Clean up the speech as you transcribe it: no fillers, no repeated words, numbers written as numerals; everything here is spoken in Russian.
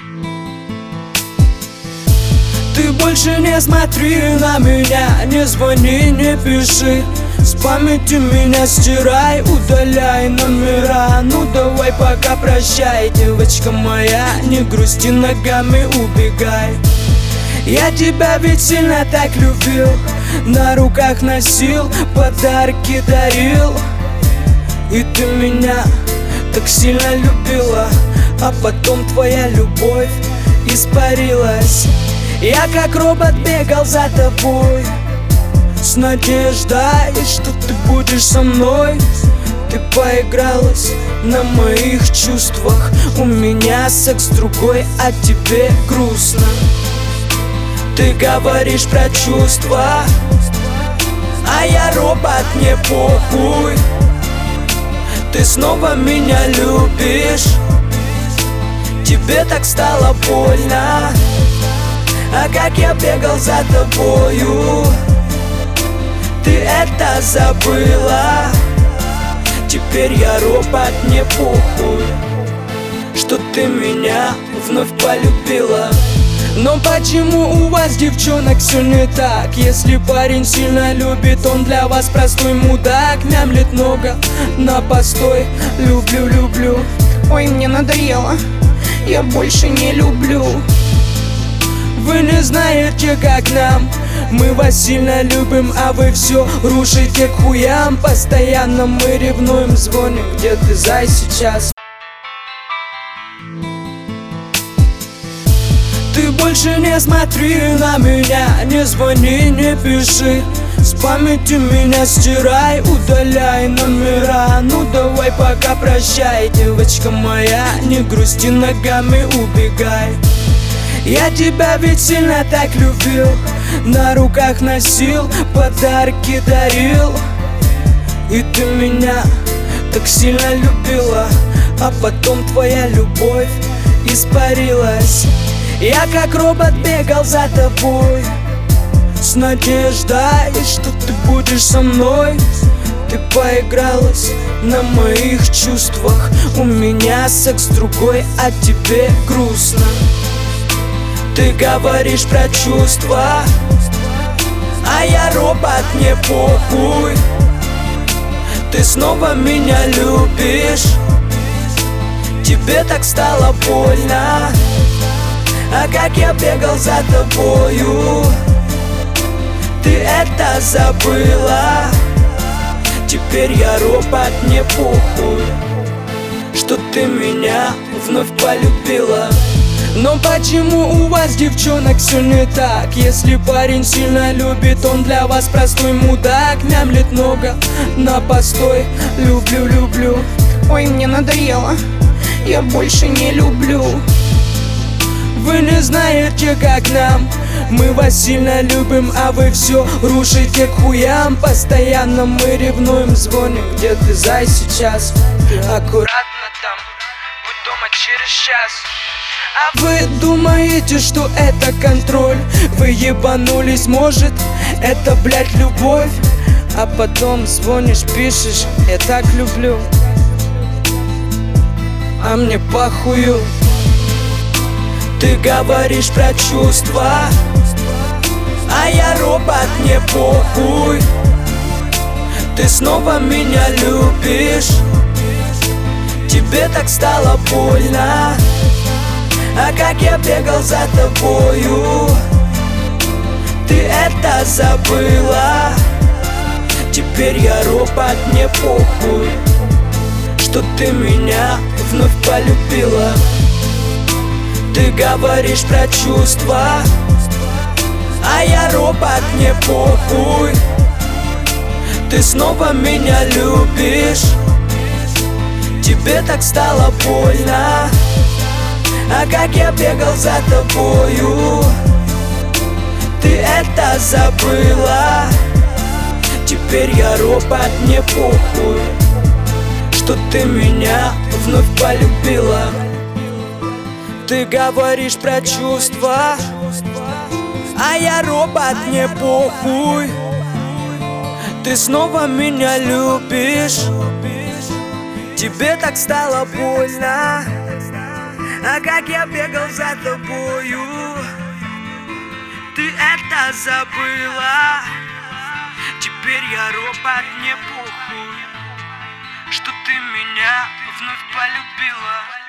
Ты больше не смотри на меня, не звони, не пиши. С памяти меня стирай, удаляй номера. Ну давай пока прощай, девочка моя, не грусти, ногами убегай. Я тебя ведь сильно так любил, на руках носил, подарки дарил. И ты меня так сильно любила, а потом твоя любовь испарилась. Я как робот бегал за тобой, с надеждой, что ты будешь со мной. Ты поигралась на моих чувствах, у меня секс другой, а тебе грустно. Ты говоришь про чувства, а я робот, мне похуй. Ты снова меня любишь, тебе так стало больно. А как я бегал за тобою, ты это забыла. Теперь я робот, мне похуй, что ты меня вновь полюбила. Но почему у вас, девчонок, все не так? Если парень сильно любит, он для вас простой мудак. Мямлит много на постой, люблю, люблю. Ой, мне надоело, я больше не люблю. Вы не знаете, как нам, мы вас сильно любим, а вы все рушите к хуям. Постоянно мы ревнуем, звоним, где ты, зай, сейчас? Ты больше не смотри на меня, не звони, не пиши. С памяти меня стирай, удаляй номера. Ну давай пока прощай, девочка моя, не грусти, ногами убегай. Я тебя ведь сильно так любил, на руках носил, подарки дарил. И ты меня так сильно любила, а потом твоя любовь испарилась. Я как робот бегал за тобой, с надеждой, что ты будешь со мной. Ты поигралась на моих чувствах, у меня секс другой, а тебе грустно. Ты говоришь про чувства, а я робот, мне похуй. Ты снова меня любишь, тебе так стало больно. А как я бегал за тобою, ты это забыла. Теперь я робот, мне похуй, что ты меня вновь полюбила. Но почему у вас, девчонок, все не так? Если парень сильно любит, он для вас простой мудак. Мямлит много на постой, люблю, люблю. Ой, мне надоело, я больше не люблю. Вы не знаете, как нам, мы вас сильно любим, а вы все рушите к хуям. Постоянно мы ревнуем, звоним, где ты, зай, сейчас? Аккуратно там, будь дома через час. А вы думаете, что это контроль? Вы ебанулись, может, это, блядь, любовь? А потом звонишь, пишешь, я так люблю, а мне похую. Ты говоришь про чувства, а я робот, мне похуй. Ты снова меня любишь, тебе так стало больно. А как я бегал за тобою, ты это забыла. Теперь я робот, мне похуй, что ты меня вновь полюбила. Ты говоришь про чувства, а я робот, мне похуй. Ты снова меня любишь, тебе так стало больно. А как я бегал за тобою, ты это забыла. Теперь я робот, мне похуй, что ты меня вновь полюбила. Ты говоришь про чувства, а я робот, мне похуй. Ты снова меня любишь, тебе так стало больно. А как я бегал за тобою, ты это забыла. Теперь я робот, не похуй, что ты меня вновь полюбила.